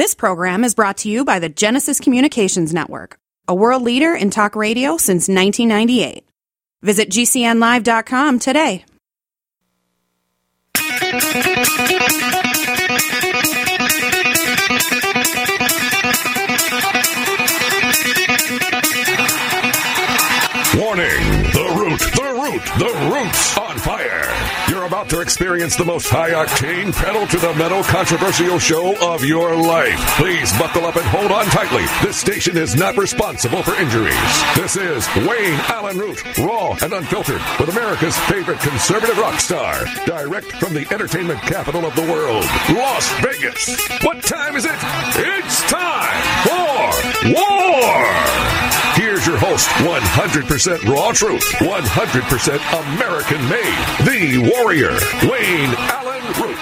This program is brought to you by the Genesis Communications Network, a world leader in talk radio since 1998. Visit GCNlive.com today. Warning! The root's on fire! You're about to experience the most high-octane, pedal-to-the-metal controversial show of your life. Please buckle up and hold on tightly. This station is not responsible for injuries. This is Wayne Allen Root, raw and unfiltered, with America's favorite conservative rock star. Direct from the entertainment capital of the world, Las Vegas. What time is it? It's time for war! Here's your host, 100% raw truth, 100% American-made, the warrior, Wayne Allen Root.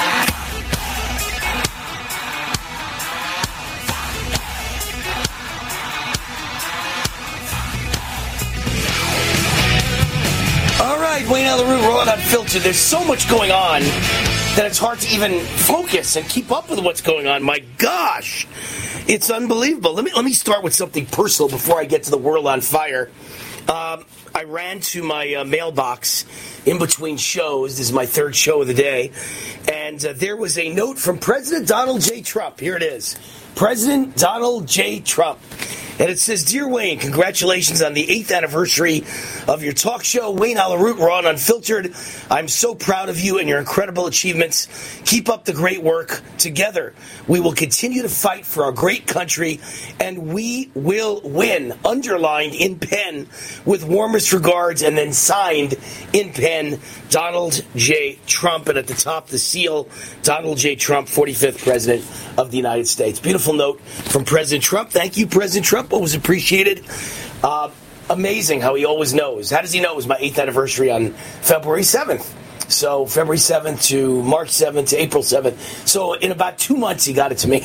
All right, Wayne Allen Root, raw and unfiltered. There's so much going on that it's hard to even focus and keep up with what's going on. My gosh, it's unbelievable. Let me start with something personal before I get to the world on fire. I ran to my mailbox in between shows. This is my third show of the day. And there was a note from President Donald J. Trump. Here it is. President Donald J. Trump. And it says, Dear Wayne, congratulations on the 8th anniversary of your talk show, Wayne Allen Root, raw and unfiltered. I'm so proud of you and your incredible achievements. Keep up the great work. Together, we will continue to fight for our great country, and we will win. Underlined in pen with warmest regards, and then signed in pen, Donald J. Trump. And at the top, the seal, Donald J. Trump, 45th President of the United States. Beautiful note from President Trump. Thank you, President Trump. Always appreciated. Amazing how he always knows. How does he know it was my 8th anniversary on February 7th? So February 7th to March 7th to April 7th. So in about 2 months, he got it to me.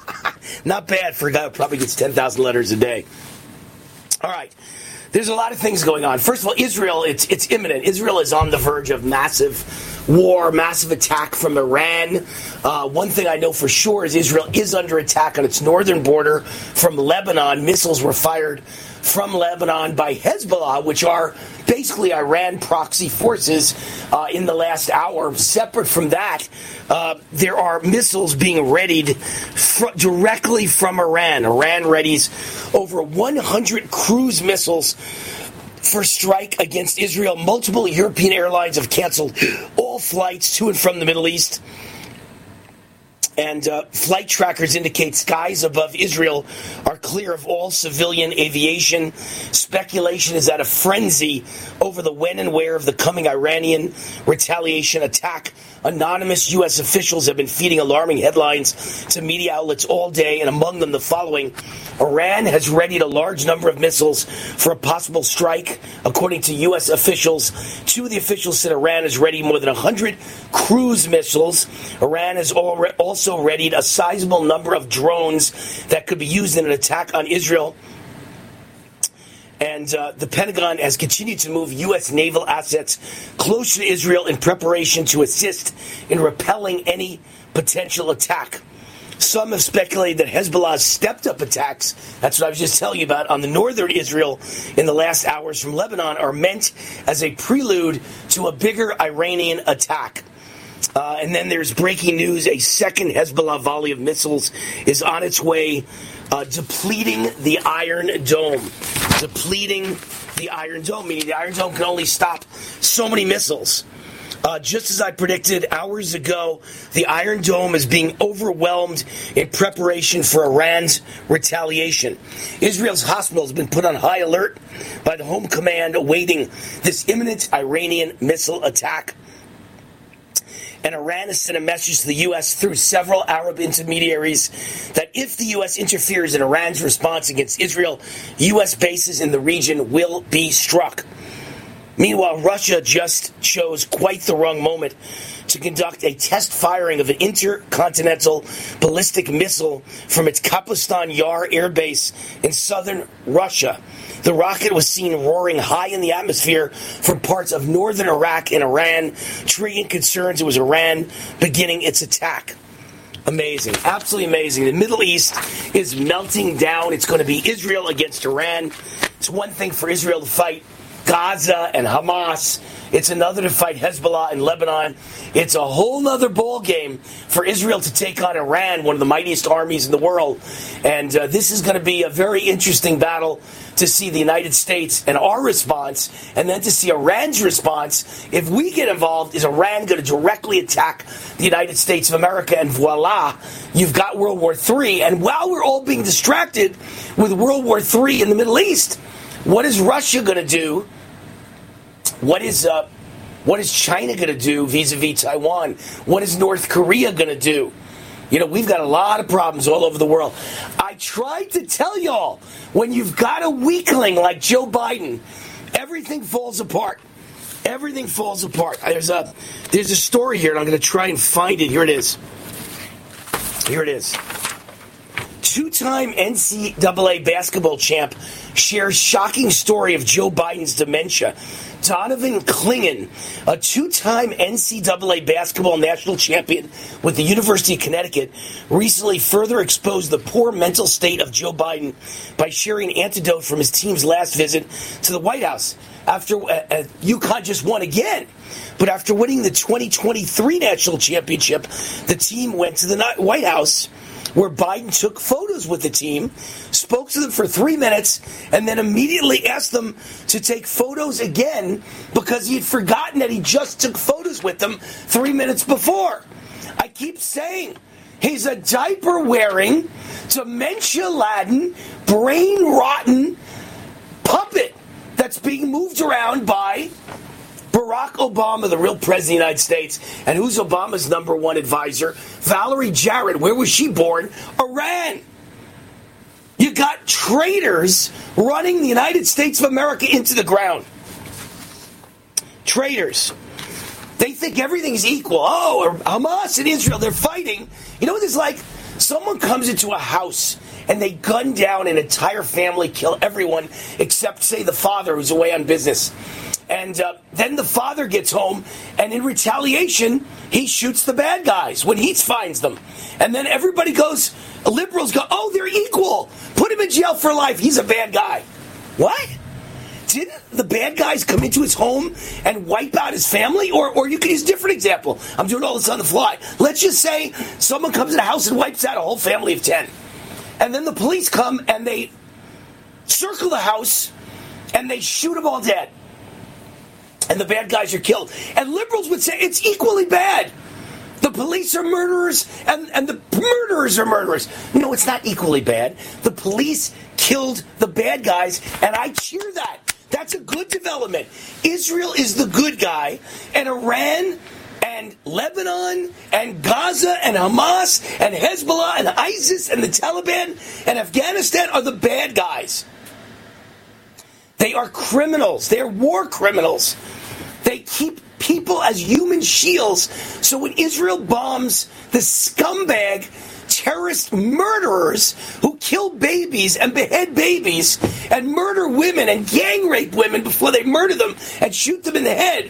Not bad for a guy who probably gets 10,000 letters a day. All right. There's a lot of things going on. First of all, Israel, it's imminent. Israel is on the verge of massive war, massive attack from Iran. One thing I know for sure is Israel is under attack on its northern border from Lebanon. Missiles were fired from Lebanon by Hezbollah, which are basically Iran proxy forces in the last hour. Separate from that, there are missiles being readied directly from Iran. Iran readies over 100 cruise missiles for strike against Israel. Multiple European airlines have canceled all flights to and from the Middle East. And flight trackers indicate skies above Israel are clear of all civilian aviation. Speculation is at a frenzy over the when and where of the coming Iranian retaliation attack. Anonymous U.S. officials have been feeding alarming headlines to media outlets all day, and among them the following. Iran has readied a large number of missiles for a possible strike, according to U.S. officials. Two of the officials said Iran has readied more than 100 cruise missiles. Iran has also readied a sizable number of drones that could be used in an attack on Israel. And the Pentagon has continued to move U.S. naval assets closer to Israel in preparation to assist in repelling any potential attack. Some have speculated that Hezbollah's stepped-up attacks, that's what I was just telling you about, on the northern Israel in the last hours from Lebanon are meant as a prelude to a bigger Iranian attack. And then there's breaking news. A second Hezbollah volley of missiles is on its way, depleting the Iron Dome. Depleting the Iron Dome, meaning the Iron Dome can only stop so many missiles. Just as I predicted hours ago, the Iron Dome is being overwhelmed in preparation for Iran's retaliation. Israel's hospital has been put on high alert by the Home Command awaiting this imminent Iranian missile attack. And Iran has sent a message to the U.S. through several Arab intermediaries that if the U.S. interferes in Iran's response against Israel, U.S. bases in the region will be struck. Meanwhile, Russia just chose quite the wrong moment to conduct a test firing of an intercontinental ballistic missile from its Kapustan Yar air base in southern Russia. The rocket was seen roaring high in the atmosphere from parts of northern Iraq and Iran, triggering concerns it was Iran beginning its attack. Amazing. Absolutely amazing. The Middle East is melting down. It's going to be Israel against Iran. It's one thing for Israel to fight Gaza and Hamas. It's another to fight Hezbollah and Lebanon. It's a whole other ball game for Israel to take on Iran, one of the mightiest armies in the world. And this is going to be a very interesting battle to see the United States and our response, and then to see Iran's response. If we get involved, is Iran going to directly attack the United States of America? And voila, you've got World War III. And while we're all being distracted with World War III in the Middle East, what is Russia going to do? What is China going to do vis-a-vis Taiwan? What is North Korea going to do? You know, we've got a lot of problems all over the world. I tried to tell y'all, when you've got a weakling like Joe Biden, everything falls apart. Everything falls apart. There's a story here, and I'm going to try and find it. Here it is. Here it is. Two-time NCAA basketball champ shares shocking story of Joe Biden's dementia. Donovan Clingan, a two-time NCAA basketball national champion with the University of Connecticut, recently further exposed the poor mental state of Joe Biden by sharing an anecdote from his team's last visit to the White House. After UConn just won again, but after winning the 2023 national championship, the team went to the White House, where Biden took photos with the team, spoke to them for 3 minutes, and then immediately asked them to take photos again because he had forgotten that he just took photos with them 3 minutes before. I keep saying, he's a diaper-wearing, dementia-laden, brain-rotten puppet that's being moved around by Barack Obama, the real president of the United States. And who's Obama's number one advisor? Valerie Jarrett. Where was she born? Iran. You got traitors running the United States of America into the ground. Traitors. They think everything's equal. Oh, Hamas and Israel, they're fighting. You know what it's like? Someone comes into a house and they gun down an entire family, kill everyone except, say, the father who's away on business. And then the father gets home, and in retaliation, he shoots the bad guys when he finds them. And then everybody goes, liberals go, oh, they're equal. Put him in jail for life. He's a bad guy. What? Didn't the bad guys come into his home and wipe out his family? Or you could use a different example. I'm doing all this on the fly. Let's just say someone comes in a house and wipes out a whole family of 10. And then the police come and they circle the house and they shoot them all dead. And the bad guys are killed. And liberals would say it's equally bad. The police are murderers and the murderers are murderers. No, it's not equally bad. The police killed the bad guys, and I cheer that. That's a good development. Israel is the good guy, and Iran and Lebanon and Gaza and Hamas and Hezbollah and ISIS and the Taliban and Afghanistan are the bad guys. They are criminals. They are war criminals. They keep people as human shields. So when Israel bombs the scumbag terrorist murderers who kill babies and behead babies and murder women and gang rape women before they murder them and shoot them in the head,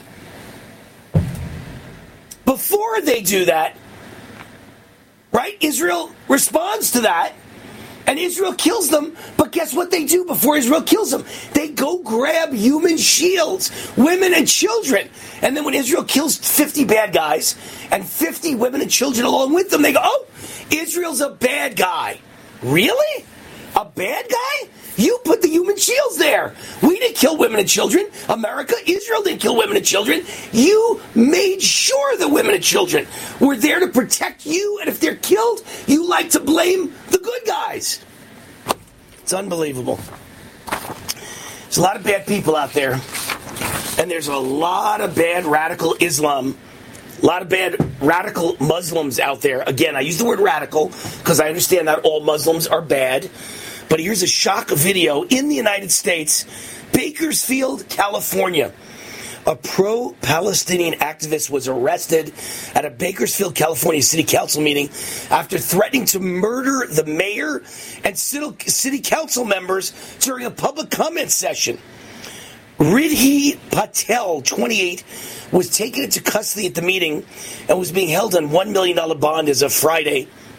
before they do that, right, Israel responds to that. And Israel kills them, but guess what they do before Israel kills them? They go grab human shields, women and children. And then when Israel kills 50 bad guys and 50 women and children along with them, they go, oh, Israel's a bad guy. Really? A bad guy? You put the human shields there. We didn't kill women and children. America, Israel didn't kill women and children. You made sure the women and children were there to protect you, and if they're killed, you like to blame the good guys. It's unbelievable. There's a lot of bad people out there, and there's a lot of bad radical Islam, a lot of bad radical Muslims out there. Again, I use the word radical because I understand that all Muslims are bad. But here's a shock video in the United States, Bakersfield, California. A pro-Palestinian activist was arrested at a Bakersfield, California city council meeting after threatening to murder the mayor and city council members during a public comment session. Ridhi Patel, 28, was taken into custody at the meeting and was being held on $1 million bond as of Friday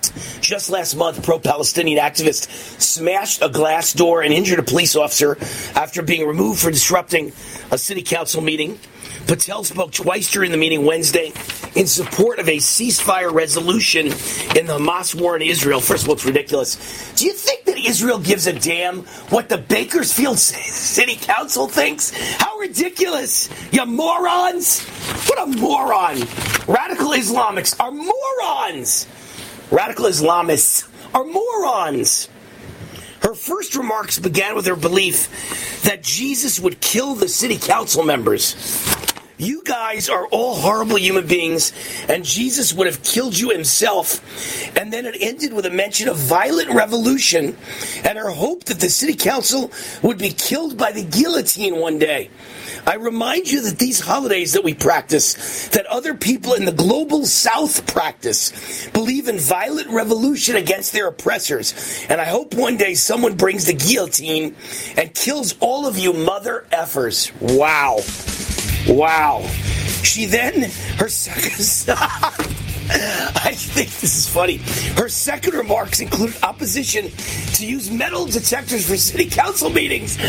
Just last month, pro-Palestinian activists smashed a glass door and injured a police officer after being removed for disrupting a city council meeting. Patel spoke twice during the meeting Wednesday in support of a ceasefire resolution in the Hamas war in Israel. First of all, it's ridiculous. Do you think that Israel gives a damn what the Bakersfield City Council thinks? How ridiculous, you morons! What a moron! Radical Islamics are morons! Radical Islamists are morons! Her first remarks began with her belief that Jesus would kill the city council members. You guys are all horrible human beings, and Jesus would have killed you himself. And then it ended with a mention of violent revolution and her hope that the city council would be killed by the guillotine one day. I remind you that these holidays that we practice, that other people in the global south practice, believe in violent revolution against their oppressors. And I hope one day someone brings the guillotine and kills all of you mother effers. Wow. Wow. She then, her second, I think this is funny. Her second remarks included opposition to use metal detectors for city council meetings.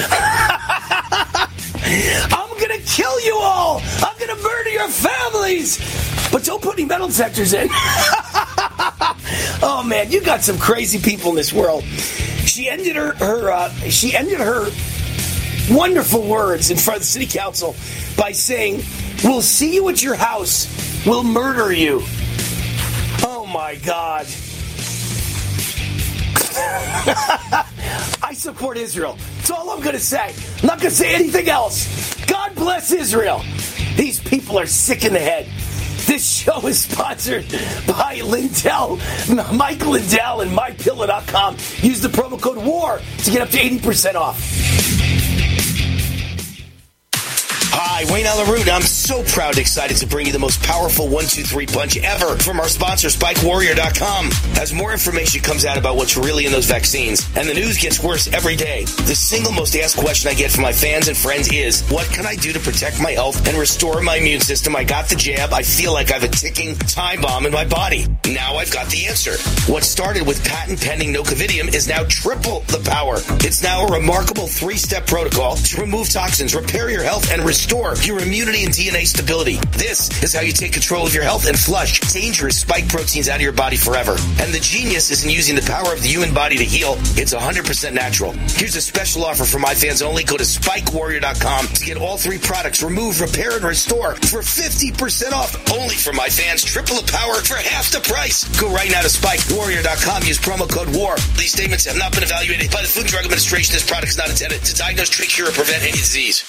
I'm going to kill you all. I'm going to murder your families. But don't put any metal detectors in. Oh, man, you got some crazy people in this world. She ended her wonderful words in front of the city council by saying, "We'll see you at your house. We'll murder you." Oh, my God. I support Israel. That's all I'm going to say. I'm not going to say anything else. God bless Israel. These people are sick in the head. This show is sponsored by Lindell, Mike Lindell, and MyPillow.com. Use the promo code WAR to get up to 80% off. Hi, Wayne Allyn Root. I'm so proud and excited to bring you the most powerful 1-2-3 punch ever from our sponsor, SpikeWarrior.com. As more information comes out about what's really in those vaccines, and the news gets worse every day, the single most asked question I get from my fans and friends is, what can I do to protect my health and restore my immune system? I got the jab. I feel like I have a ticking time bomb in my body. Now I've got the answer. What started with patent-pending Nocovidium is now triple the power. It's now a remarkable 3-step protocol to remove toxins, repair your health, and restore your immunity and DNA stability. This is how you take control of your health and flush dangerous spike proteins out of your body forever. And the genius isn't using the power of the human body to heal. It's 100% natural. Here's a special offer for my fans only. Go to SpikeWarrior.com to get all 3 products, remove, repair, and restore for 50% off. Only for my fans. Triple the power for half the price. Go right now to SpikeWarrior.com. Use promo code WAR. These statements have not been evaluated by the Food and Drug Administration. This product is not intended to diagnose, treat, cure, or prevent any disease.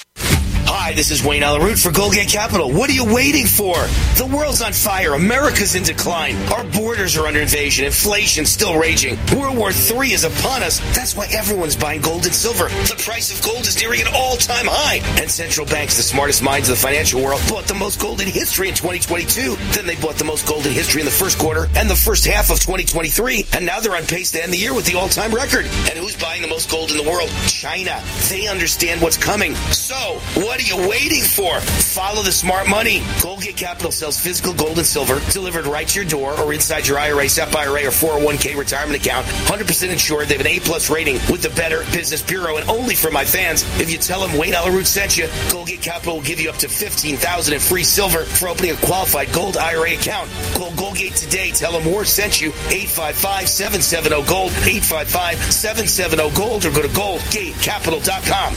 Hi, this is Wayne Allyn Root for Goldgate Capital. What are you waiting for? The world's on fire. America's in decline. Our borders are under invasion. Inflation's still raging. World War III is upon us. That's why everyone's buying gold and silver. The price of gold is nearing an all-time high. And central banks, the smartest minds of the financial world, bought the most gold in history in 2022. Then they bought the most gold in history in the first quarter and the first half of 2023. And now they're on pace to end the year with the all-time record. And who's buying the most gold in the world? China. They understand what's coming. So, what are you waiting for? Follow the smart money. Goldgate Capital sells physical gold and silver delivered right to your door or inside your IRA, SEP IRA, or 401k retirement account. 100% insured. They have an A+ rating with the Better Business Bureau. And only for my fans, if you tell them Wayne Allyn Root sent you, Goldgate Capital will give you up to $15,000 in free silver for opening a qualified gold IRA account. Call Goldgate today. Tell them War sent you. 855-770-GOLD. 855-770-GOLD, or go to goldgatecapital.com.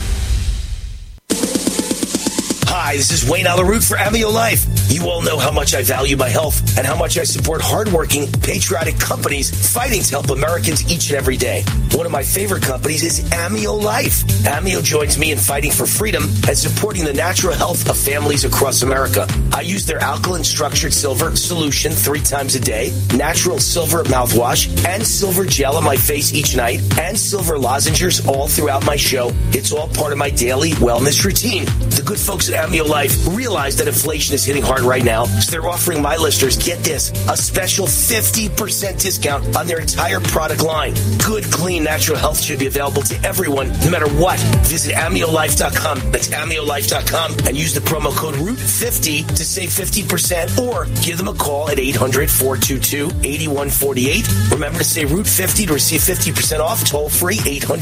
Hi, this is Wayne Allyn Root for Amio Life. You all know how much I value my health and how much I support hardworking, patriotic companies fighting to help Americans each and every day. One of my favorite companies is Amio Life. Amio joins me in fighting for freedom and supporting the natural health of families across America. I use their alkaline structured silver solution 3 times a day, natural silver mouthwash, and silver gel on my face each night, and silver lozenges all throughout my show. It's all part of my daily wellness routine. The good folks at Amio Amio Life realize that inflation is hitting hard right now, so they're offering my listeners, get this, a special 50% discount on their entire product line. Good, clean, natural health should be available to everyone, no matter what. Visit AmioLife.com. That's AmioLife.com and use the promo code ROOT50 to save 50%, or give them a call at 800-422-8148. Remember to say ROOT50 to receive 50% off. Toll free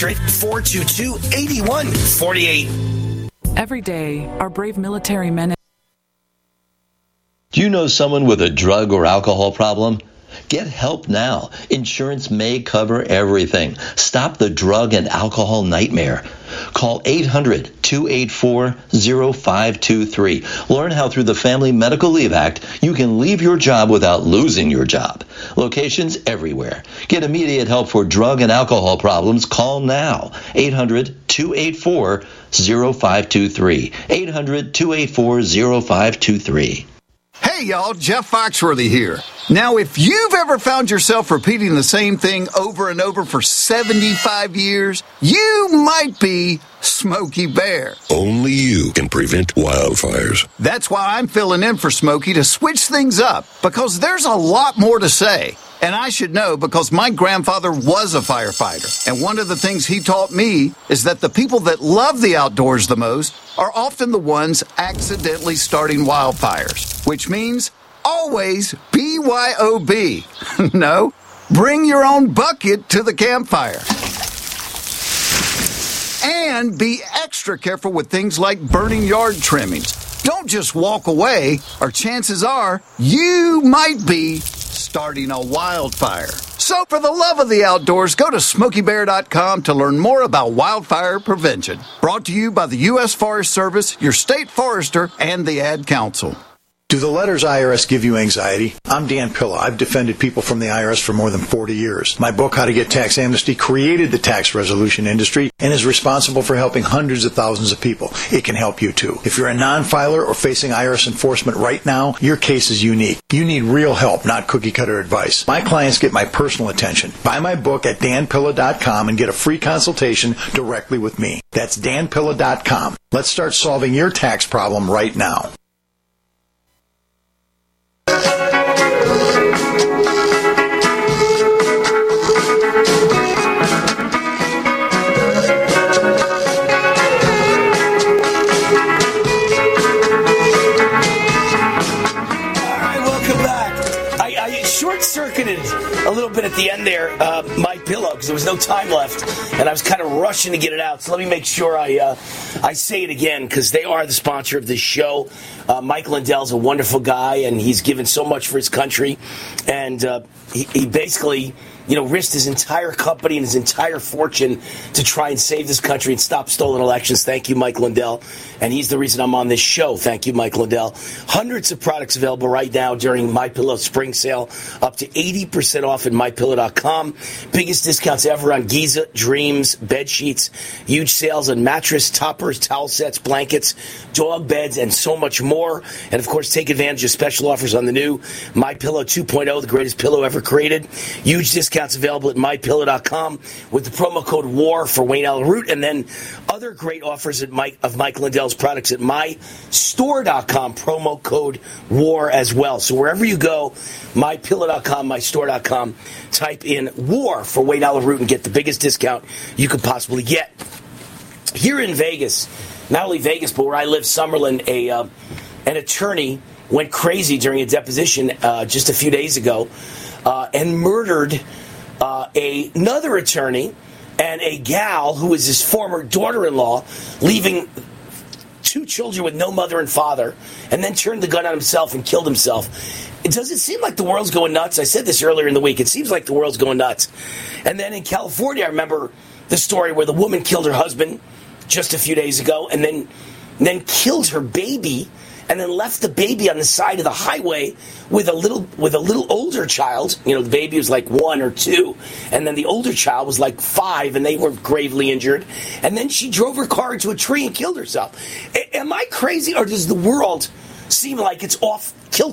800-422-8148. Every day, our brave military men. Do you know someone with a drug or alcohol problem? Get help now. Insurance may cover everything. Stop the drug and alcohol nightmare. Call 800-284-0523. Learn how through the Family Medical Leave Act, you can leave your job without losing your job. Locations everywhere. Get immediate help for drug and alcohol problems. Call now. 800-284-0523. 800-284-0523. Hey y'all, Jeff Foxworthy here. Now, if you've ever found yourself repeating the same thing over and over for 75 years, you might be Smokey Bear. Only you can prevent wildfires. That's why I'm filling in for Smokey to switch things up, because there's a lot more to say. And I should know because my grandfather was a firefighter. And one of the things he taught me is that the people that love the outdoors the most are often the ones accidentally starting wildfires, which means always BYOB. No, bring your own bucket to the campfire. And be extra careful with things like burning yard trimmings. Don't just walk away, or chances are you might be starting a wildfire. So for the love of the outdoors, go to SmokeyBear.com to learn more about wildfire prevention. Brought to you by the U.S. Forest Service, your state forester, and the Ad Council. Do the letters IRS give you anxiety? I'm Dan Pilla. I've defended people from the IRS for more than 40 years. My book, How to Get Tax Amnesty, created the tax resolution industry and is responsible for helping hundreds of thousands of people. It can help you too. If you're a non-filer or facing IRS enforcement right now, your case is unique. You need real help, not cookie-cutter advice. My clients get my personal attention. Buy my book at danpilla.com and get a free consultation directly with me. That's danpilla.com. Let's start solving your tax problem right now. Short-circuited a little bit at the end there, My Pillow, because there was no time left, and I was kind of rushing to get it out. So let me make sure I say it again, because they are the sponsor of this show. Mike Lindell's a wonderful guy, and he's given so much for his country, and he basically, risked his entire company and his entire fortune to try and save this country and stop stolen elections. Thank you, Mike Lindell. And he's the reason I'm on this show. Thank you, Mike Lindell. Hundreds of products available right now during MyPillow spring sale. Up to 80% off at MyPillow.com. Biggest discounts ever on Giza, Dreams, bed sheets. Huge sales on mattress, toppers, towel sets, blankets, dog beds, and so much more. And, of course, take advantage of special offers on the new MyPillow 2.0, the greatest pillow ever created. Huge discounts available at MyPillow.com with the promo code WAR for Wayne Allen Root, and then other great offers of Mike Lindell's products at MyStore.com, promo code WAR as well. So wherever you go, MyPillow.com, MyStore.com, type in WAR for Wayne Allen Root and get the biggest discount you could possibly get. Here in Vegas, not only Vegas, but where I live, Summerlin, an attorney went crazy during a deposition just a few days ago and murdered another attorney and a gal who was his former daughter-in-law, leaving 2 children with no mother and father, and then turned the gun on himself and killed himself. Does it seem like the world's going nuts? I said this earlier in the week. It seems like the world's going nuts. And then in California, I remember the story where the woman killed her husband just a few days ago and then killed her baby and then left the baby on the side of the highway with a little older child. The baby was like 1 or 2, and then the older child was like 5, and they were gravely injured. And then she drove her car into a tree and killed herself. Am I crazy, or does the world seem like it's off kilter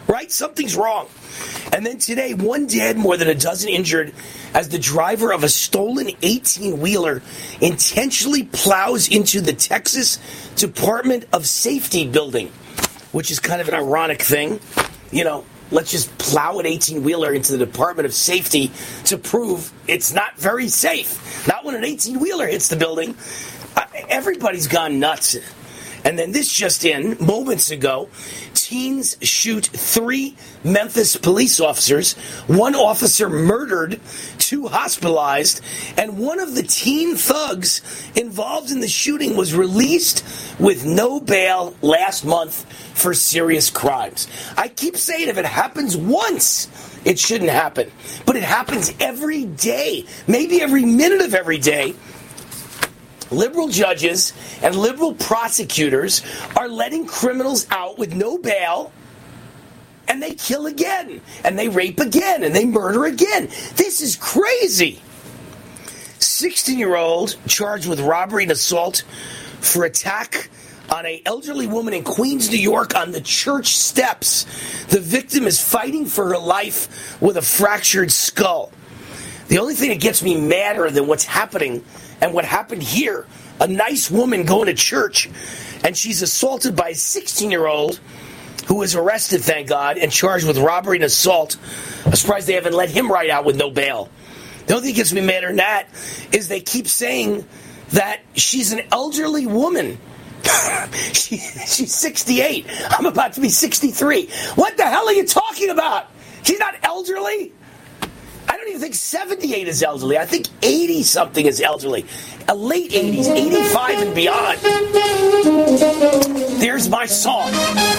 right? Something's wrong. And then today, 1 dead, more than a dozen injured, as the driver of a stolen 18-wheeler intentionally plows into the Texas Department of Safety building, which is kind of an ironic thing. You know, let's just plow an 18-wheeler into the Department of Safety to prove it's not very safe. Not when an 18-wheeler hits the building. Everybody's gone nuts. And then this just in, moments ago, teens shoot 3 Memphis police officers, 1 officer murdered, 2 hospitalized, and one of the teen thugs involved in the shooting was released with no bail last month for serious crimes. I keep saying if it happens once, it shouldn't happen. But it happens every day, maybe every minute of every day. Liberal judges and liberal prosecutors are letting criminals out with no bail, and they kill again, and they rape again, and they murder again. This is crazy. 16-year-old charged with robbery and assault for attack on an elderly woman in Queens, New York on the church steps. The victim is fighting for her life with a fractured skull. The only thing that gets me madder than what's happening and what happened here, a nice woman going to church, and she's assaulted by a 16-year-old who was arrested, thank God, and charged with robbery and assault. I'm surprised they haven't let him right out with no bail. The only thing that gets me madder than that is they keep saying that she's an elderly woman. She's 68. I'm about to be 63. What the hell are you talking about? She's not elderly. I don't even think 78 is elderly. I think 80-something is elderly. A late 80s, 85 and beyond. There's my song.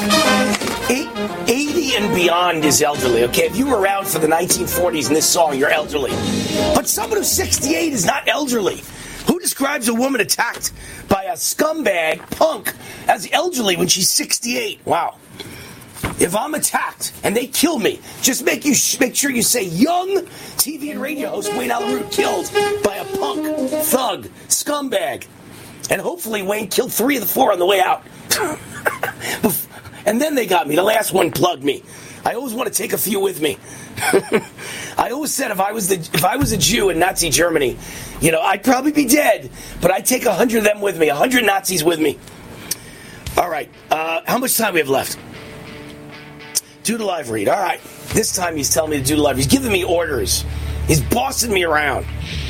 80 and beyond is elderly, okay? If you were around for the 1940s in this song, you're elderly. But someone who's 68 is not elderly. Who describes a woman attacked by a scumbag punk as elderly when she's 68? Wow. If I'm attacked and they kill me, just make sure you say young TV and radio host Wayne Allyn Root killed by a punk, thug, scumbag. And hopefully Wayne killed 3 of the 4 on the way out. And then they got me. The last one plugged me. I always want to take a few with me. I always said if I was a Jew in Nazi Germany, you know, I'd probably be dead, but I'd take 100 of them with me, 100 Nazis with me. All right. How much time we have left? Do the live read. All right. This time he's telling me to do the live. He's giving me orders. He's bossing me around.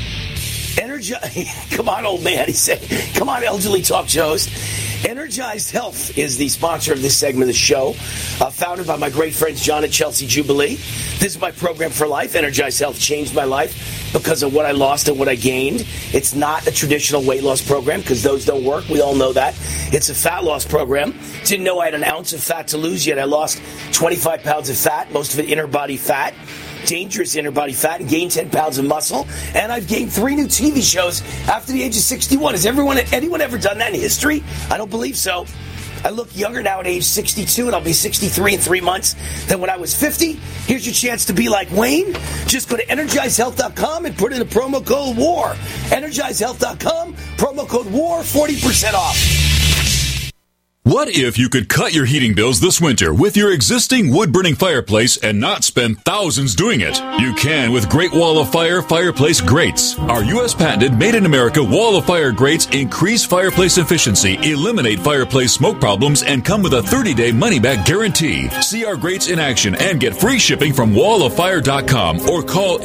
Come on, old man. He said, come on, elderly talk shows. Energized Health is the sponsor of this segment of the show, founded by my great friends John and Chelsea Jubilee. This is my program for life. Energized Health changed my life because of what I lost and what I gained. It's not a traditional weight loss program because those don't work. We all know that. It's a fat loss program. Didn't know I had an ounce of fat to lose yet. I lost 25 pounds of fat, most of it inner body fat. Dangerous inner body fat, and gained 10 pounds of muscle. And I've gained 3 new TV shows after the age of 61. Has anyone ever done that in history? I don't believe so. I look younger now at age 62, and I'll be 63 in 3 months than when I was 50. Here's your chance to be like Wayne. Just go to EnergizeHealth.com and put in the promo code WAR. EnergizeHealth.com, promo code WAR, 40% off. What if you could cut your heating bills this winter with your existing wood-burning fireplace and not spend thousands doing it? You can with Great Wall of Fire fireplace grates. Our U.S. patented made-in-America Wall of Fire grates increase fireplace efficiency, eliminate fireplace smoke problems, and come with a 30-day money-back guarantee. See our grates in action and get free shipping from walloffire.com or call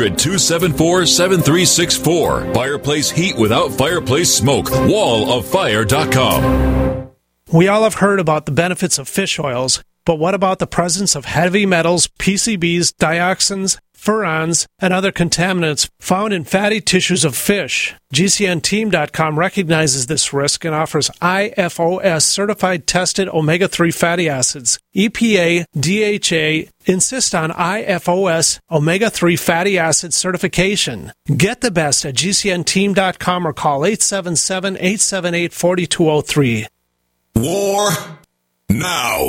800-274-7364. Fireplace heat without fireplace smoke. walloffire.com. We all have heard about the benefits of fish oils, but what about the presence of heavy metals, PCBs, dioxins, furans, and other contaminants found in fatty tissues of fish? GCNteam.com recognizes this risk and offers IFOS certified tested omega-3 fatty acids. EPA, DHA insist on IFOS omega-3 fatty acid certification. Get the best at GCNteam.com or call 877-878-4203. War now.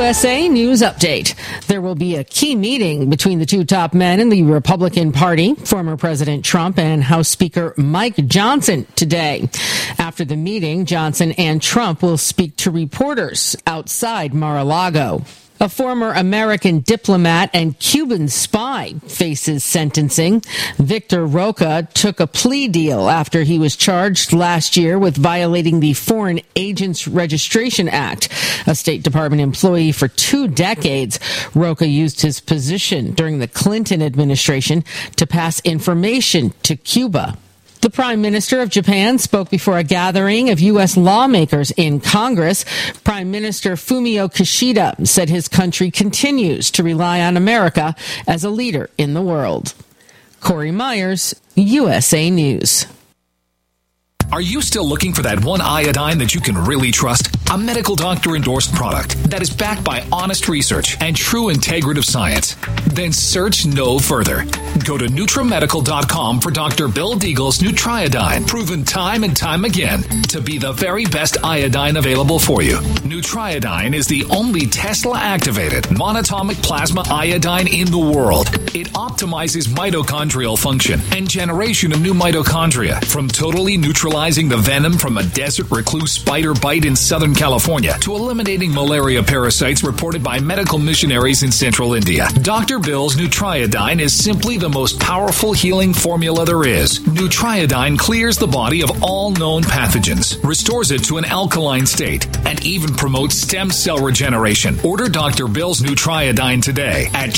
USA News Update. There will be a key meeting between the two top men in the Republican Party, former President Trump and House Speaker Mike Johnson, today. After the meeting, Johnson and Trump will speak to reporters outside Mar-a-Lago. A former American diplomat and Cuban spy faces sentencing. Victor Roca took a plea deal after he was charged last year with violating the Foreign Agents Registration Act. A State Department employee for 2 decades, Roca used his position during the Clinton administration to pass information to Cuba. The Prime Minister of Japan spoke before a gathering of U.S. lawmakers in Congress. Prime Minister Fumio Kishida said his country continues to rely on America as a leader in the world. Corey Myers, USA News. Are you still looking for that one iodine that you can really trust? A medical doctor endorsed product that is backed by honest research and true integrative science? Then search no further. Go to NutriMedical.com for Dr. Bill Deagle's Nutriodine, proven time and time again to be the very best iodine available for you. Nutriodine is the only Tesla-activated monatomic plasma iodine in the world. It optimizes mitochondrial function and generation of new mitochondria from totally neutralizing the venom from a desert recluse spider bite in Southern California to eliminating malaria parasites reported by medical missionaries in central India. Dr. Bill's Nutriodine is simply the most powerful healing formula there is. Nutriodine clears the body of all known pathogens, restores it to an alkaline state, and even promotes stem cell regeneration. Order Dr. Bill's Nutriodine today at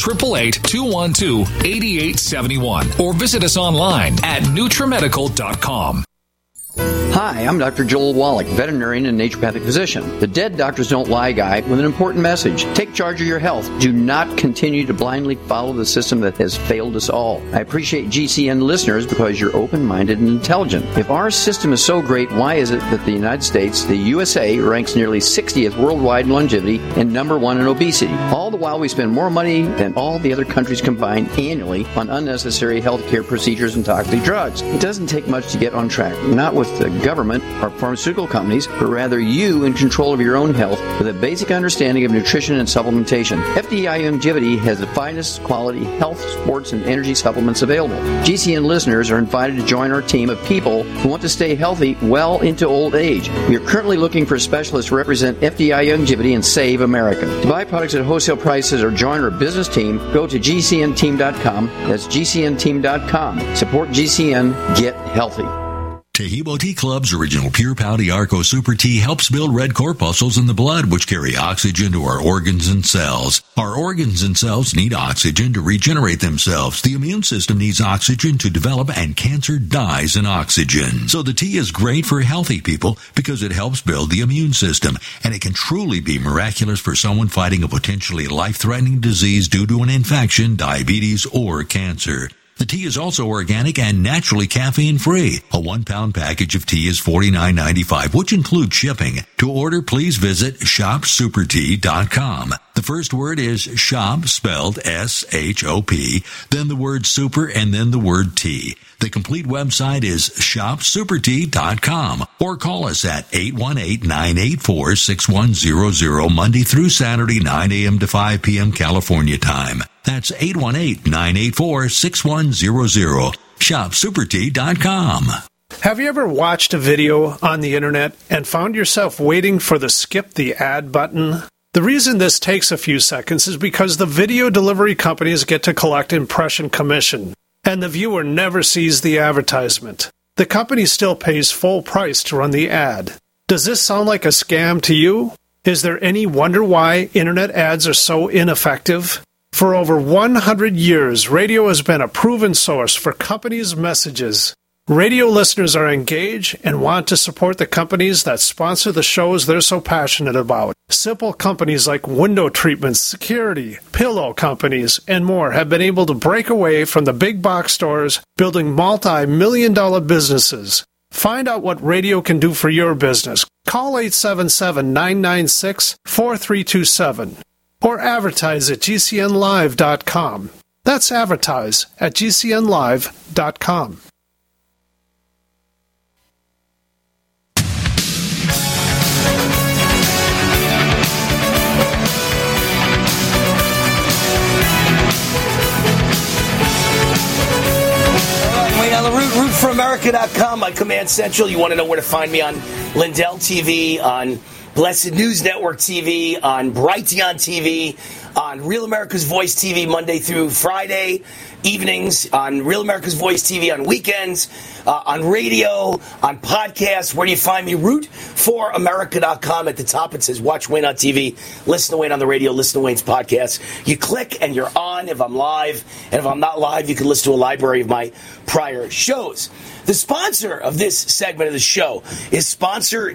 888-212-8871 or visit us online at NutriMedical.com. Hi, I'm Dr. Joel Wallach, veterinarian and naturopathic physician. The Dead Doctors Don't Lie guy with an important message. Take charge of your health. Do not continue to blindly follow the system that has failed us all. I appreciate GCN listeners because you're open-minded and intelligent. If our system is so great, why is it that the United States, the USA, ranks nearly 60th worldwide in longevity and number 1 in obesity? All the while we spend more money than all the other countries combined annually on unnecessary health care procedures and toxic drugs. It doesn't take much to get on track. Not with the government or pharmaceutical companies, but rather you in control of your own health with a basic understanding of nutrition and supplementation. FDI Longevity has the finest quality health, sports, and energy supplements available. GCN listeners are invited to join our team of people who want to stay healthy well into old age. We are currently looking for specialists to represent FDI Longevity and Save America. To buy products at wholesale prices or join our business team, go to GCNteam.com. That's GCNteam.com. Support GCN. Get healthy. Tahibo Tea Club's original Pure Pouty Arco Super Tea helps build red corpuscles in the blood, which carry oxygen to our organs and cells. Our organs and cells need oxygen to regenerate themselves. The immune system needs oxygen to develop, and cancer dies in oxygen. So the tea is great for healthy people because it helps build the immune system, and it can truly be miraculous for someone fighting a potentially life-threatening disease due to an infection, diabetes, or cancer. The tea is also organic and naturally caffeine-free. A 1-pound package of tea is $49.95, which includes shipping. To order, please visit shopsupertea.com. The first word is shop, spelled S-H-O-P, then the word super, and then the word tea. The complete website is shopsupertea.com, or call us at 818-984-6100, Monday through Saturday, 9 a.m. to 5 p.m. California time. That's 818-984-6100. ShopSuperTea.com. Have you ever watched a video on the internet and found yourself waiting for the skip the ad button? The reason this takes a few seconds is because the video delivery companies get to collect impression commission, and the viewer never sees the advertisement. The company still pays full price to run the ad. Does this sound like a scam to you? Is there any wonder why internet ads are so ineffective? For over 100 years, radio has been a proven source for companies' messages. Radio listeners are engaged and want to support the companies that sponsor the shows they're so passionate about. Simple companies like window treatments, security, pillow companies, and more have been able to break away from the big box stores, building multi-million-dollar businesses. Find out what radio can do for your business. Call 877-996-4327 or advertise at GCNlive.com. That's advertise at GCNlive.com. VoiceAmerica.com, my command central. You want to know where to find me on Lindell TV, on Blessed News Network TV, on Brighteon TV, on Real America's Voice TV Monday through Friday evenings, on Real America's Voice TV on weekends, on radio, on podcasts. Where do you find me? RootForAmerica.com. At the top it says Watch Wayne on TV, listen to Wayne on the radio, listen to Wayne's podcast. You click and you're on if I'm live, and if I'm not live, you can listen to a library of my prior shows. The sponsor of this segment of the show is sponsor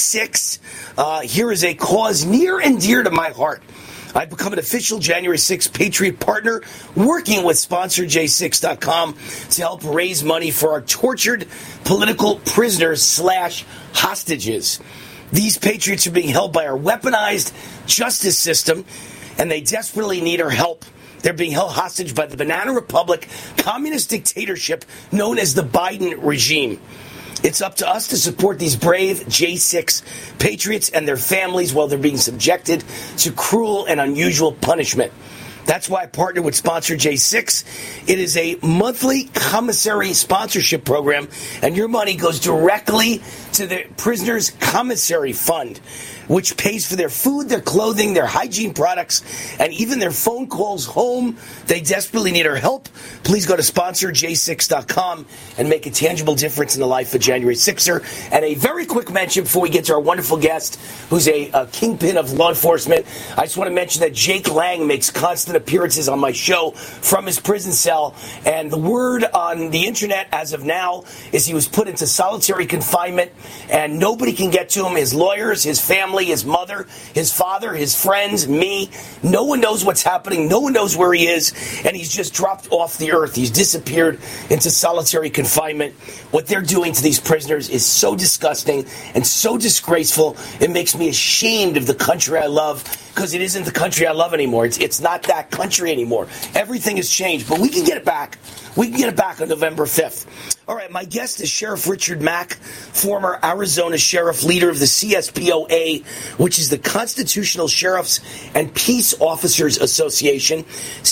J6. Here is a cause near and dear to my heart. I've become an official January 6th Patriot partner, working with SponsorJ6.com to help raise money for our tortured political prisoners / hostages. These patriots are being held by our weaponized justice system, and they desperately need our help. They're being held hostage by the Banana Republic communist dictatorship known as the Biden regime. It's up to us to support these brave J6 patriots and their families while they're being subjected to cruel and unusual punishment. That's why I partnered with Sponsor J6. It is a monthly commissary sponsorship program, and your money goes directly to the prisoners' commissary fund, which pays for their food, their clothing, their hygiene products, and even their phone calls home. They desperately need our help. Please go to SponsorJ6.com and make a tangible difference in the life of January 6er. And a very quick mention before we get to our wonderful guest, who's a kingpin of law enforcement. I just want to mention that Jake Lang makes constant appearances on my show from his prison cell. And the word on the internet as of now is he was put into solitary confinement, and nobody can get to him. His lawyers, his family, his mother, his father, his friends, me. No one knows what's happening. No one knows where he is. And he's just dropped off the earth. He's disappeared into solitary confinement. What they're doing to these prisoners is so disgusting and so disgraceful. It makes me ashamed of the country I love, because it isn't the country I love anymore. It's not that country anymore. Everything has changed, but we can get it back. We can get it back on November 5th. All right, my guest is Sheriff Richard Mack, former Arizona sheriff, leader of the CSPOA, which is the Constitutional Sheriffs and Peace Officers Association,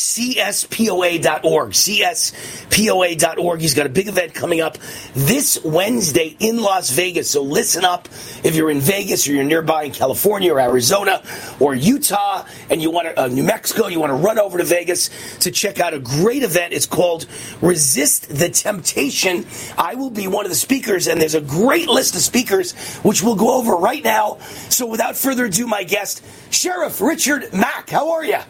CSPOA.org, CSPOA.org. He's got a big event coming up this Wednesday in Las Vegas, so listen up if you're in Vegas or you're nearby in California or Arizona or Utah and you want to, New Mexico, you want to run over to Vegas to check out a great event. It's called Resist the Temptation. I will be one of the speakers, and there's a great list of speakers, which we'll go over right now. So without further ado, my guest, Sheriff Richard Mack. How are you?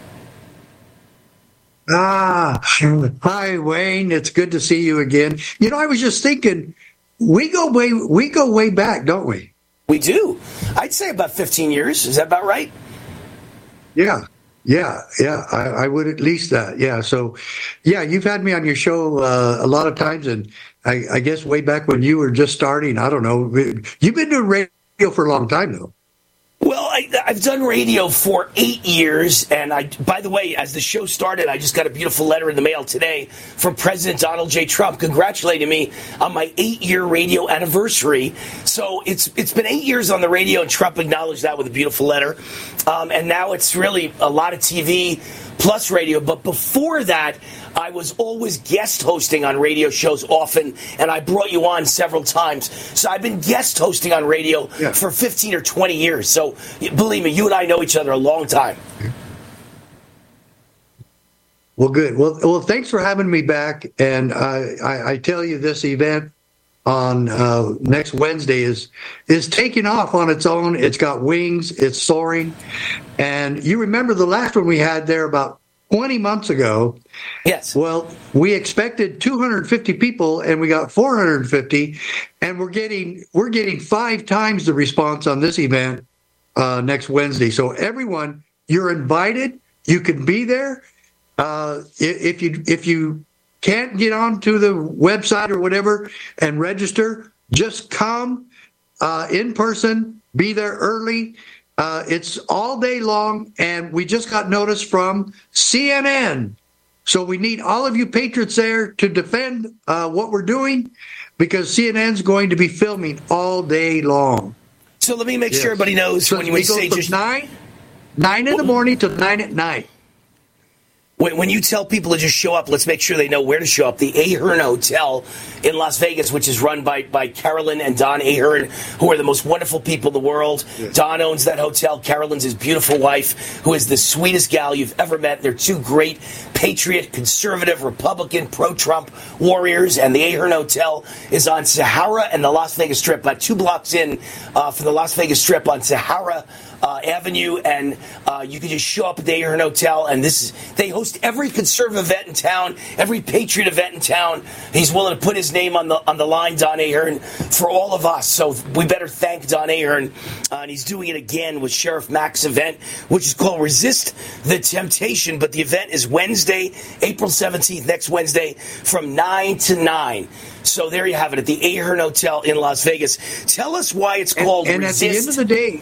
Hi, Wayne. It's good to see you again. You know, I was just thinking, we go way back, don't we? We do. I'd say about 15 years. Is that about right? Yeah. I would at least that. Yeah. So, yeah, you've had me on your show a lot of times, and I guess way back when you were just starting. I don't know. You've been doing radio for a long time, though. Well, I've done radio for 8 years, and by the way, as the show started, I just got a beautiful letter in the mail today from President Donald J. Trump congratulating me on my 8-year radio anniversary. So it's been 8 years on the radio, and Trump acknowledged that with a beautiful letter. And now it's really a lot of TV plus radio. But before that, I was always guest hosting on radio shows often, and I brought you on several times. So I've been guest hosting on radio for 15 or 20 years. So believe me, you and I know each other a long time. Well, good. Well, thanks for having me back. And I tell you, this event on next Wednesday is taking off on its own. It's got wings. It's soaring. And you remember the last one we had there about 20 months ago. Yes. Well, we expected 250 people, and we got 450, and we're getting 5 times the response on this event next Wednesday. So everyone, you're invited. You can be there. If you can't get onto the website or whatever and register, just come in person. Be there early. It's all day long, and we just got notice from CNN. So we need all of you patriots there to defend what we're doing, because CNN's going to be filming all day long. So let me make sure everybody knows, so when we say from just 9 in the morning to 9 at night. When you tell people to just show up, let's make sure they know where to show up. The Ahern Hotel in Las Vegas, which is run by Carolyn and Don Ahern, who are the most wonderful people in the world. Yes. Don owns that hotel. Carolyn's his beautiful wife, who is the sweetest gal you've ever met. They're two great patriot, conservative, Republican, pro-Trump warriors. And the Ahern Hotel is on Sahara and the Las Vegas Strip, about 2 blocks in from the Las Vegas Strip on Sahara Avenue, and you can just show up at the Ahern Hotel, and they host every conservative event in town, every patriot event in town. He's willing to put his name on the line, Don Ahern, for all of us. So we better thank Don Ahern, and he's doing it again with Sheriff Mack's event, which is called Resist the Temptation. But the event is Wednesday, April 17th, next Wednesday, from 9 to 9. So there you have it at the Ahern Hotel in Las Vegas. Tell us why it's called Resist. And at the end of the day,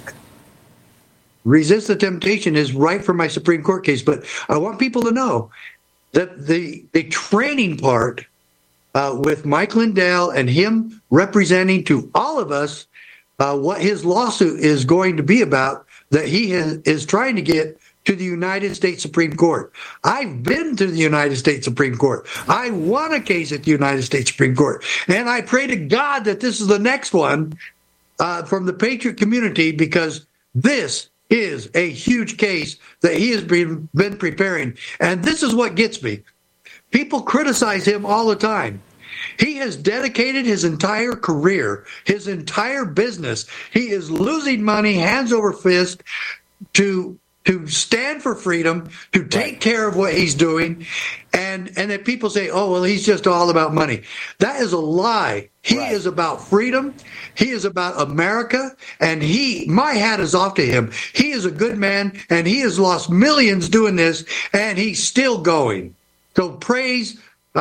Resist the Temptation is right for my Supreme Court case, but I want people to know that the training part with Mike Lindell and him representing to all of us what his lawsuit is going to be about, that he is trying to get to the United States Supreme Court. I've been to the United States Supreme Court. I won a case at the United States Supreme Court, and I pray to God that this is the next one from the Patriot community, because this is a huge case that he has been preparing. And this is what gets me. People criticize him all the time. He has dedicated his entire career, his entire business. He is losing money, hands over fist, to stand for freedom, to take care of what he's doing. And that people say, oh, well, he's just all about money. That is a lie. He is about freedom. He is about America. And my hat is off to him. He is a good man, and he has lost millions doing this, and he's still going. So praise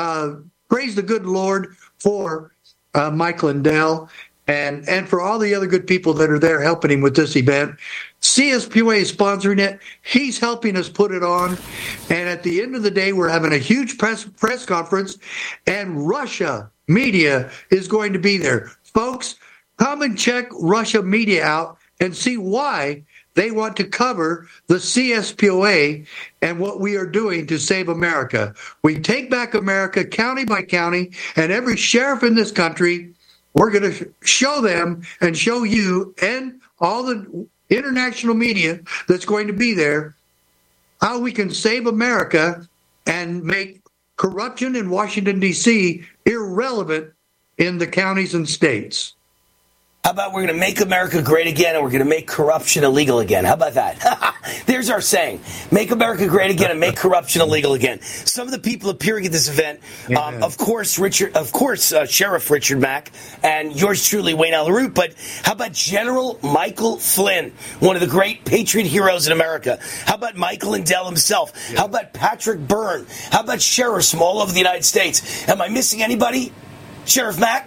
the good Lord for Mike Lindell and for all the other good people that are there helping him with this event. CSPOA is sponsoring it. He's helping us put it on. And at the end of the day, we're having a huge press conference, and Russia Media is going to be there. Folks, come and check Russia Media out and see why they want to cover the CSPOA and what we are doing to save America. We take back America county by county, and every sheriff in this country, we're going to show them and show you and all the international media that's going to be there how we can save America and make corruption in Washington, D.C. irrelevant in the counties and states. How about we're going to make America great again, and we're going to make corruption illegal again? How about that? There's our saying. Make America great again and make corruption illegal again. Some of the people appearing at this event, of course, Sheriff Richard Mack, and yours truly, Wayne Allyn Root. But how about General Michael Flynn, one of the great patriot heroes in America? How about Michael Lindell himself? How about Patrick Byrne? How about sheriffs from all over the United States? Am I missing anybody? Sheriff Mack?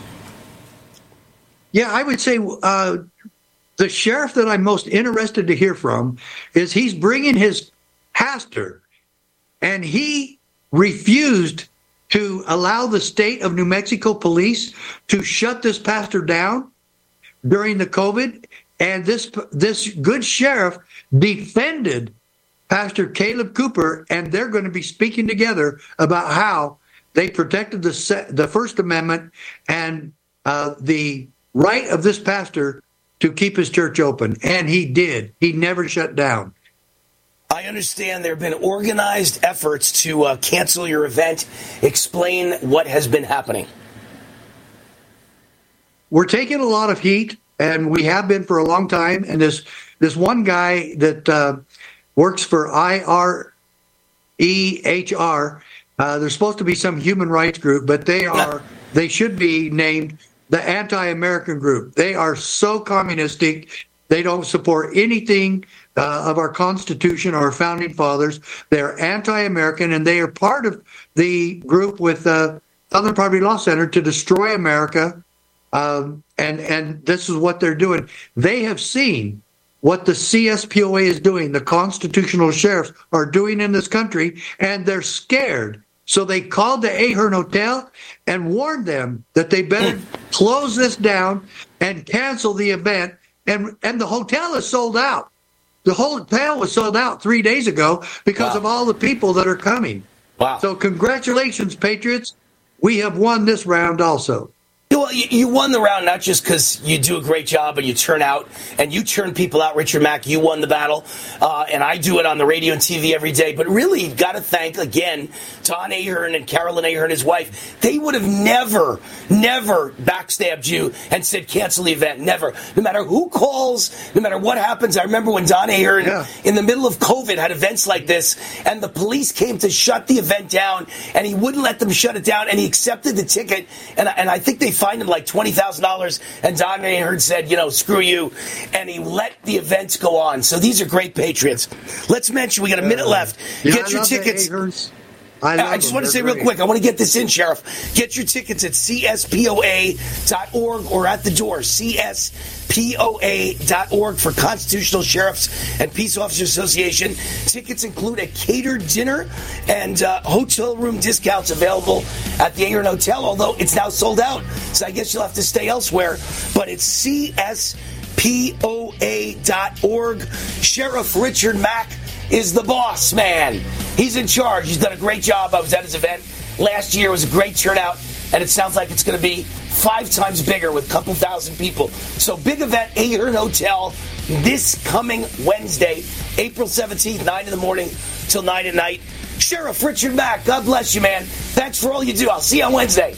Yeah, I would say the sheriff that I'm most interested to hear from is he's bringing his pastor, and he refused to allow the state of New Mexico police to shut this pastor down during the COVID. And this good sheriff defended Pastor Caleb Cooper, and they're going to be speaking together about how they protected the First Amendment and the right of this pastor to keep his church open. And he did. He never shut down. I understand there have been organized efforts to cancel your event. Explain what has been happening. We're taking a lot of heat, and we have been for a long time. And this one guy that works for IREHR, they're supposed to be some human rights group, but they should be named the anti-American group. They are so communistic. They don't support anything of our Constitution or our founding fathers. They're anti-American, and they are part of the group with Southern Poverty Law Center to destroy America. And this is what they're doing. They have seen what the CSPOA is doing, the constitutional sheriffs are doing in this country, and they're scared. So they called the Ahern Hotel and warned them that they better close this down and cancel the event. And the hotel is sold out. The whole town was sold out 3 days ago because of all the people that are coming. Wow. So congratulations, Patriots. We have won this round also. Well, you won the round not just because you do a great job and you turn out and you turn people out, Richard Mack. You won the battle, and I do it on the radio and TV every day. But really, you've got to thank, again, Don Ahern and Carolyn Ahern, his wife. They would have never backstabbed you and said cancel the event. Never. No matter who calls, no matter what happens. I remember when Don Ahern, in the middle of COVID, had events like this, and the police came to shut the event down, and he wouldn't let them shut it down, and he accepted the ticket, and I think they fined him like $20,000, and Don Ahern said, screw you, and he let the events go on. So these are great Patriots. Let's mention, we got a minute left. Get your tickets. I just want to say real quick, I want to get this in, Sheriff. Get your tickets at cspoa.org or at the door, cspoa.org for Constitutional Sheriffs and Peace Officers Association. Tickets include a catered dinner and hotel room discounts available at the Ahern Hotel, although it's now sold out, so I guess you'll have to stay elsewhere. But it's cspoa.org. Sheriff Richard Mack is the boss man. He's in charge. He's done a great job. I was at his event last year. It was a great turnout, and it sounds like it's going to be 5 times bigger with a couple thousand people. So big event, Ahern Hotel, this coming Wednesday, April 17th, 9 in the morning till 9 at night. Sheriff Richard Mack, God bless you, man. Thanks for all you do. I'll see you on Wednesday.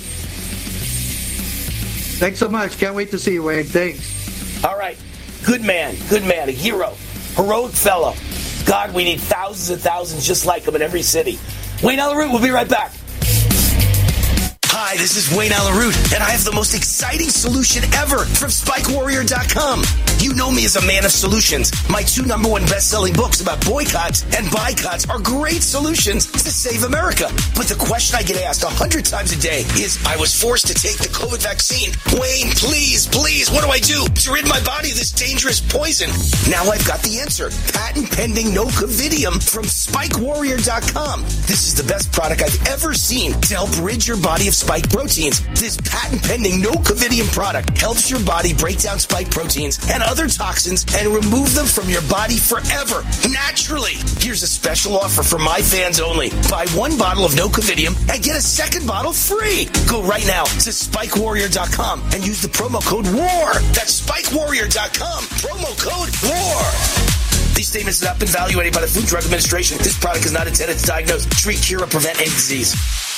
Thanks so much. Can't wait to see you, Wayne. Thanks. All right. Good man, a hero, heroic fellow. God, we need thousands and thousands just like him in every city. Wayne Allyn Root, we'll be right back. Hi, this is Wayne Allyn Root, and I have the most exciting solution ever from SpikeWarrior.com. You know me as a man of solutions. My 2 #1 best-selling books about boycotts and boycotts are great solutions to save America. But the question I get asked 100 times a day is, I was forced to take the COVID vaccine. Wayne, please, what do I do to rid my body of this dangerous poison? Now I've got the answer. Patent-pending Nocovidium from SpikeWarrior.com. This is the best product I've ever seen to help rid your body of spike proteins. This patent-pending Nocovidium product helps your body break down spike proteins and other toxins and remove them from your body forever, naturally. Here's a special offer for my fans only. Buy 1 bottle of Nocovidium and get a 2nd bottle free. Go right now to SpikeWarrior.com and use the promo code WAR. That's SpikeWarrior.com, promo code WAR. These statements have not been evaluated by the Food and Drug Administration. This product is not intended to diagnose, treat, cure, or prevent any disease.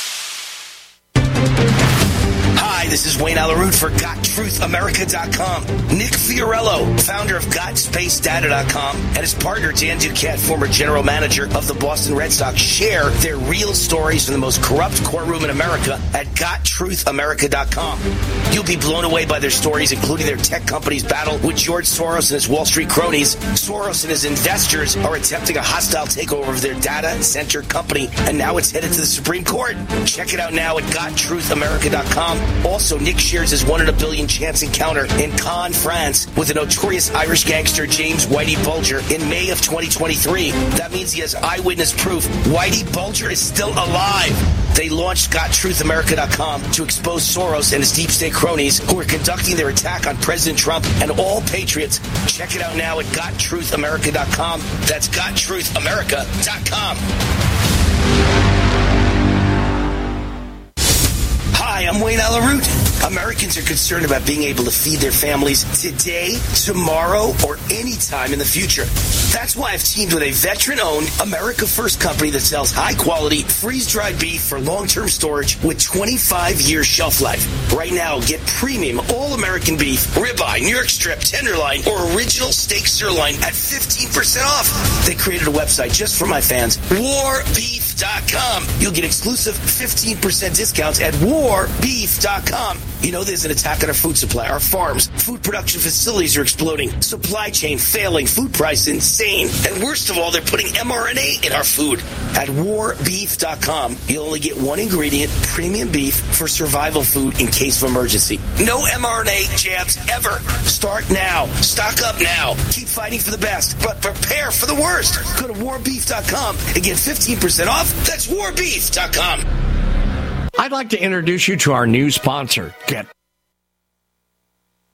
Hi, this is Wayne Allyn Root for GotTruthAmerica.com. Nick Fiorello, founder of GotSpaceData.com, and his partner Dan Duquette, former general manager of the Boston Red Sox, share their real stories from the most corrupt courtroom in America at GotTruthAmerica.com. You'll be blown away by their stories, including their tech company's battle with George Soros and his Wall Street cronies. Soros and his investors are attempting a hostile takeover of their data center company, and now it's headed to the Supreme Court. Check it out now at GotTruthAmerica.com. Also, Nick shares his 1 in a billion chance encounter in Cannes, France, with the notorious Irish gangster James Whitey Bulger in May of 2023. That means he has eyewitness proof Whitey Bulger is still alive. They launched GotTruthAmerica.com to expose Soros and his deep state cronies who are conducting their attack on President Trump and all patriots. Check it out now at GotTruthAmerica.com. That's GotTruthAmerica.com. Hi, I'm Wayne Allyn Root. Americans are concerned about being able to feed their families today, tomorrow, or any time in the future. That's why I've teamed with a veteran-owned, America First company that sells high-quality, freeze-dried beef for long-term storage with 25-year shelf life. Right now, get premium all-American beef, ribeye, New York strip, tenderloin, or original steak sirloin at 15% off. They created a website just for my fans, warbeef.com. You'll get exclusive 15% discounts at warbeef.com. You know there's an attack on our food supply, our farms. Food production facilities are exploding. Supply chain failing. Food price insane. And worst of all, they're putting mRNA in our food. At warbeef.com, you'll only get 1 ingredient, premium beef, for survival food in case of emergency. No mRNA jabs ever. Start now. Stock up now. Keep fighting for the best, but prepare for the worst. Go to warbeef.com and get 15% off. That's warbeef.com. I'd like to introduce you to our new sponsor,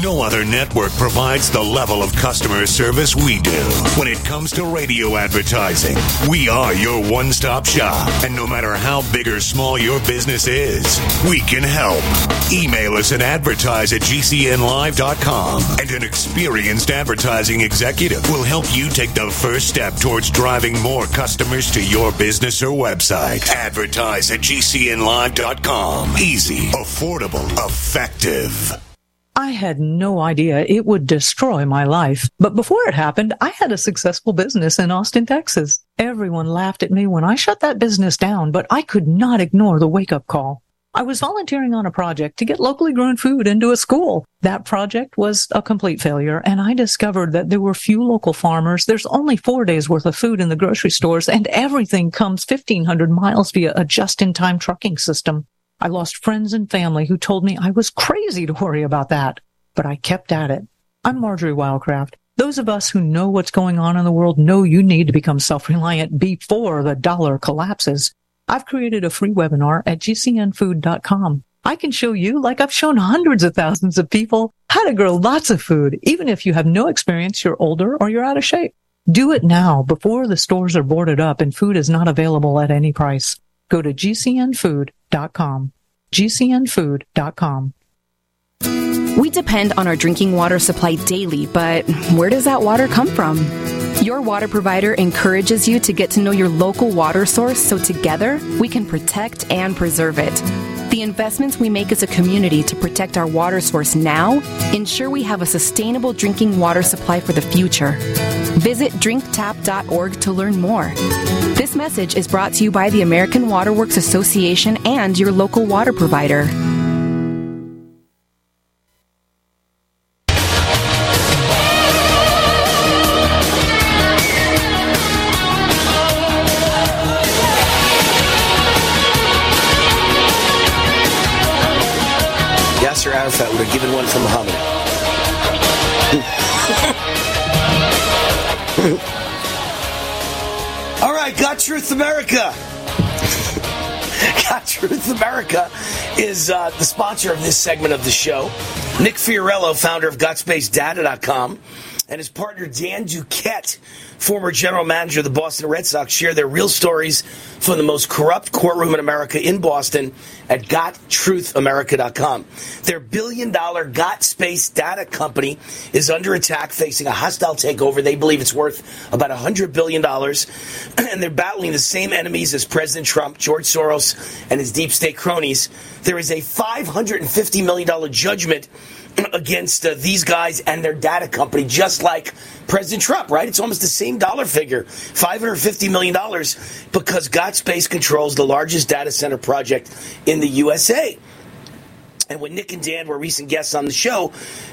No other network provides the level of customer service we do. When it comes to radio advertising, we are your one-stop shop. And no matter how big or small your business is, we can help. Email us at advertise@gcnlive.com, and an experienced advertising executive will help you take the first step towards driving more customers to your business or website. Advertise at gcnlive.com. Easy, affordable, effective. I had no idea it would destroy my life. But before it happened, I had a successful business in Austin, Texas. Everyone laughed at me when I shut that business down, but I could not ignore the wake-up call. I was volunteering on a project to get locally grown food into a school. That project was a complete failure, and I discovered that there were few local farmers. There's only 4 days worth of food in the grocery stores, and everything comes 1,500 miles via a just-in-time trucking system. I lost friends and family who told me I was crazy to worry about that, but I kept at it. I'm Marjorie Wildcraft. Those of us who know what's going on in the world know you need to become self-reliant before the dollar collapses. I've created a free webinar at gcnfood.com. I can show you, like I've shown hundreds of thousands of people, how to grow lots of food, even if you have no experience, you're older, or you're out of shape. Do it now before the stores are boarded up and food is not available at any price. Go to gcnfood.com. gcnfood.com. We depend on our drinking water supply daily, but where does that water come from? Your water provider encourages you to get to know your local water source so together we can protect and preserve it. The investments we make as a community to protect our water source now ensure we have a sustainable drinking water supply for the future. Visit drinktap.org to learn more. This message is brought to you by the American Water Works Association and your local water provider. Yasser Arafat would have given one for Muhammad. All right, Got Truth America. Got Truth America is the sponsor of this segment of the show. Nick Fiorello, founder of GotSpaceData.com, and his partner Dan Duquette, former general manager of the Boston Red Sox, share their real stories from the most corrupt courtroom in America in Boston at GotTruthAmerica.com. Their billion-dollar GotSpace data company is under attack, facing a hostile takeover. They believe it's worth about $100 billion, and they're battling the same enemies as President Trump, George Soros, and his deep state cronies. There is a $550 million judgment against these guys and their data company, just like President Trump, right? It's almost the same dollar figure, $550 million, because GotSpace controls the largest data center project in the USA. And when Nick and Dan were recent guests on the show,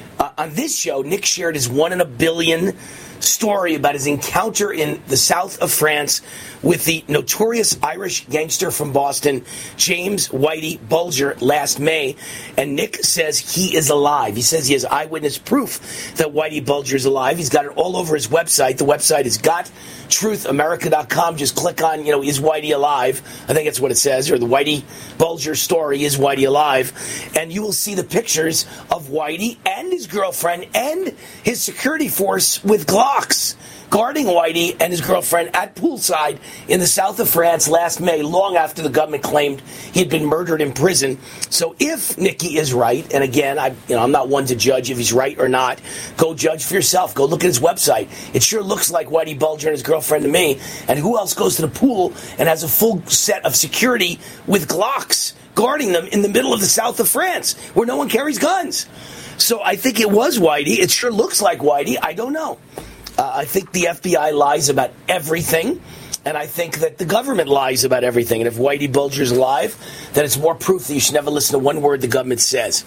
on this show, Nick shared his 1 in a billion story about his encounter in the south of France with the notorious Irish gangster from Boston, James Whitey Bulger, last May. And Nick says he is alive. He says he has eyewitness proof that Whitey Bulger is alive. He's got it all over his website. The website is GotTruthAmerica.com. Just click on, is Whitey alive? I think that's what it says, or the Whitey Bulger story, is Whitey alive? And you will see the pictures of Whitey and his girlfriend and his security force with Glocks guarding Whitey and his girlfriend at poolside in the south of France last May, long after the government claimed he had been murdered in prison. So if Nikki is right, and again, I'm not one to judge if he's right or not, go judge for yourself. Go look at his website. It sure looks like Whitey Bulger and his girlfriend to me. And who else goes to the pool and has a full set of security with Glocks guarding them in the middle of the south of France, where no one carries guns? So I think it was Whitey. It sure looks like Whitey. I don't know. I think the FBI lies about everything, and I think that the government lies about everything. And if Whitey Bulger's alive, then it's more proof that you should never listen to one word the government says.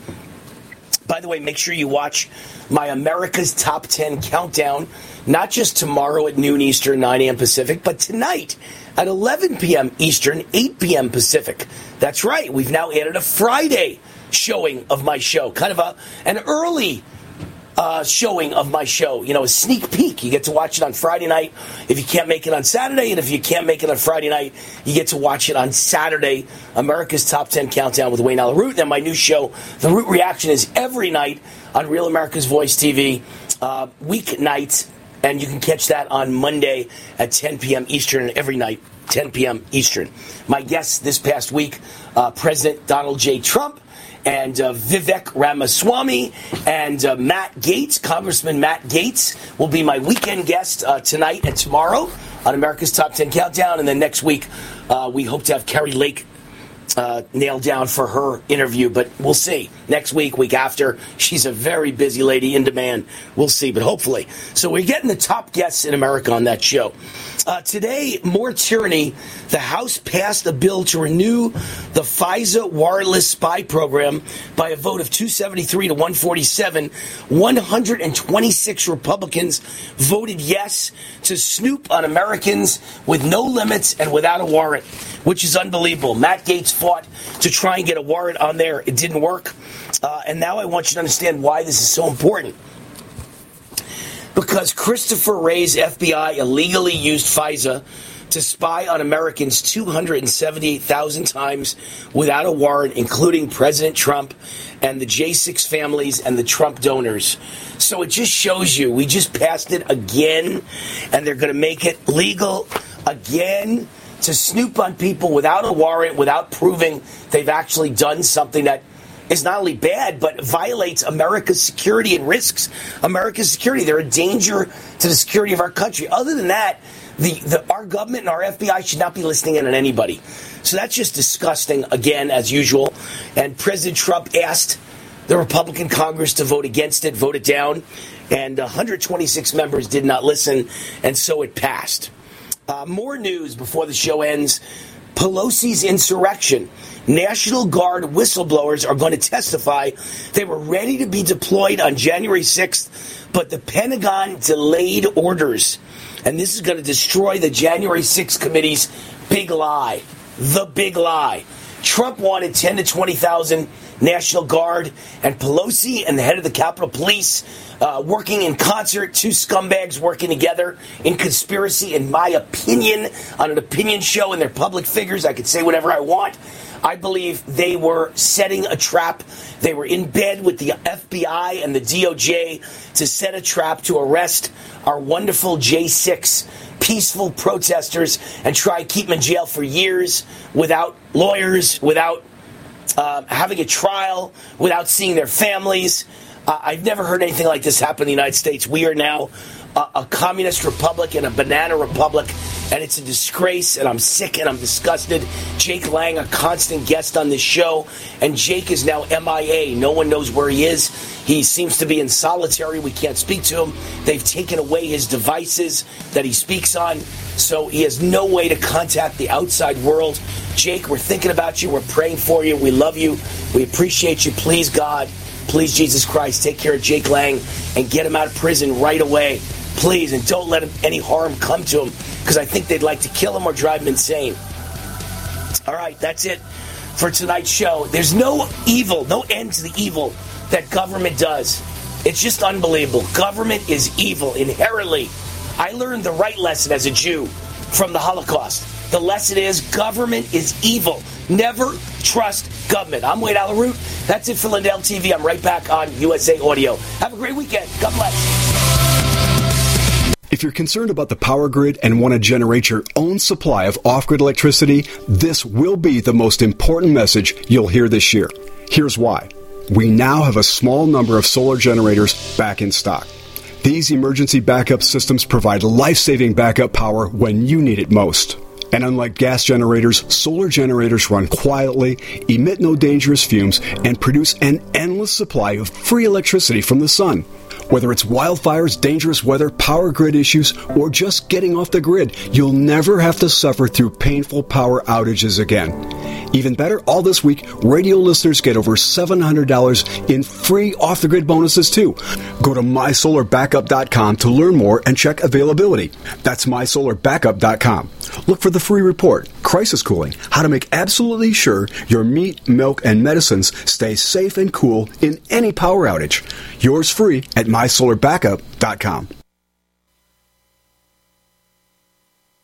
By the way, make sure you watch my America's Top 10 countdown, not just tomorrow at noon Eastern, 9 a.m. Pacific, but tonight at 11 p.m. Eastern, 8 p.m. Pacific. That's right. We've now added a Friday showing of my show, kind of an early showing of my show. A sneak peek. You get to watch it on Friday night if you can't make it on Saturday, and if you can't make it on Friday night, you get to watch it on Saturday. America's Top 10 Countdown with Wayne Allyn Root. And my new show, The Root Reaction, is every night on Real America's Voice TV, weeknights, and you can catch that on Monday at 10 p.m. Eastern, every night, 10 p.m. Eastern. My guests this past week, President Donald J. Trump, and Vivek Ramaswamy, and Matt Gaetz, Congressman Matt Gaetz, will be my weekend guest tonight and tomorrow on America's Top 10 Countdown. And then next week, we hope to have Carrie Lake nailed down for her interview, but we'll see. Next week, week after, she's a very busy lady, in demand. We'll see, but hopefully. So we're getting the top guests in America on that show. Today, more tyranny. The House passed a bill to renew the FISA warrantless spy program by a vote of 273 to 147. 126 Republicans voted yes to snoop on Americans with no limits and without a warrant, which is unbelievable. Matt Gaetz fought to try and get a warrant on there. It didn't work. And now I want you to understand why this is so important. Because Christopher Wray's FBI illegally used FISA to spy on Americans 278,000 times without a warrant, including President Trump and the J6 families and the Trump donors. So it just shows you, we just passed it again, and they're going to make it legal again to snoop on people without a warrant, without proving they've actually done something that is not only bad, but violates America's security and risks America's security. They're a danger to the security of our country. Other than that, our government and our FBI should not be listening in on anybody. So that's just disgusting, again, as usual. And President Trump asked the Republican Congress to vote against it, vote it down, and 126 members did not listen, and so it passed. More news before the show ends. Pelosi's insurrection. National Guard whistleblowers are going to testify. They were ready to be deployed on January 6th, but the Pentagon delayed orders. And this is going to destroy the January 6th committee's big lie. The big lie. Trump wanted 10 to 20,000 National Guard, and Pelosi and the head of the Capitol Police working in concert, two scumbags working together in conspiracy, in my opinion, on an opinion show, and they're public figures. I could say whatever I want. I believe they were setting a trap. They were in bed with the FBI and the DOJ to set a trap to arrest our wonderful J6 peaceful protesters and try to keep them in jail for years without lawyers, without having a trial, without seeing their families. I've never heard anything like this happen in the United States. We are now a communist republic and a banana republic, and it's a disgrace, and I'm sick and I'm disgusted. Jake Lang, a constant guest on this show, and Jake is now MIA. No one knows where he is. He seems to be in solitary. We can't speak to him. They've taken away his devices that he speaks on, so he has no way to contact the outside world. Jake, we're thinking about you. We're praying for you. We love you. We appreciate you. Please, God, please, Jesus Christ, take care of Jake Lang and get him out of prison right away. Please, and don't let any harm come to him, because I think they'd like to kill him or drive him insane. All right, that's it for tonight's show. There's no evil, no end to the evil that government does. It's just unbelievable. Government is evil inherently. I learned the right lesson as a Jew from the Holocaust. The lesson is government is evil. Never trust government. I'm Wayne Allyn Root. That's it for Lindell TV. I'm right back on USA Audio. Have a great weekend. God bless. If you're concerned about the power grid and want to generate your own supply of off-grid electricity, this will be the most important message you'll hear this year. Here's why. We now have a small number of solar generators back in stock. These emergency backup systems provide life-saving backup power when you need it most. And unlike gas generators, solar generators run quietly, emit no dangerous fumes, and produce an endless supply of free electricity from the sun. Whether it's wildfires, dangerous weather, power grid issues, or just getting off the grid, you'll never have to suffer through painful power outages again. Even better, all this week, radio listeners get over $700 in free off-the-grid bonuses, too. Go to mysolarbackup.com to learn more and check availability. That's mysolarbackup.com. Look for the free report, Crisis Cooling, how to make absolutely sure your meat, milk, and medicines stay safe and cool in any power outage. Yours free at mysolarbackup.com.